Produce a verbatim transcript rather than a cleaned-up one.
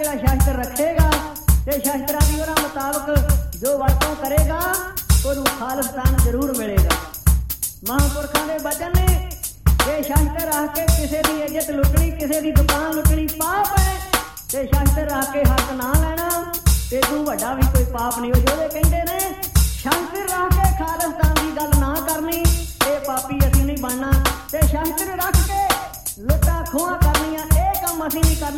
ਜਿਹੜਾ ਸ਼ਸਤਰ ਰੱਖੇਗਾ ਤੇ ਸ਼ਸਤਰਾਂ ਦੀ ਉਹਨਾਂ ਮੁਤਾਬਕ ਜੋ ਵਰਤੋਂ ਕਰੇਗਾ ਉਹਨੂੰ ਖਾਲਿਸਤਾਨ ਜ਼ਰੂਰ ਮਿਲੇਗਾ। ਮਹਾਂਪੁਰਖਾਂ ਦੇ ਬਚਨ ਨੇ ਜੇ ਸ਼ਸਤਰ ਰੱਖ ਕੇ ਕਿਸੇ ਦੀ ਇੱਜ਼ਤ ਲੁੱਟਣੀ, ਕਿਸੇ ਦੀ ਦੁਕਾਨ ਲੁੱਟਣੀ ਪਾਪ ਹੈ, ਤੇ ਸ਼ਸਤਰ ਰੱਖ ਕੇ ਹੱਕ ਨਾ ਲੈਣਾ ਤੇ ਤੂੰ ਵੱਡਾ ਵੀ ਕੋਈ ਪਾਪ ਨਹੀਂ। ਉਹ ਜਿਹੜੇ ਕਹਿੰਦੇ ਨੇ ਸ਼ਸਤਰ ਰੱਖ ਕੇ ਖਾਲਿਸਤਾਨ ਦੀ ਗੱਲ ਨਾ ਕਰਨੀ, ਇਹ ਪਾਪੀ ਅਸੀਂ ਨਹੀਂ ਬਣਨਾ, ਤੇ ਸ਼ਸਤਰ ਰੱਖ ਕੇ ਲੁੱਟਾਂ ਖੋਹਾਂ ਕਰਨੀਆਂ ਇਹ ਕੰਮ ਅਸੀਂ ਨਹੀਂ ਕਰਨਾ।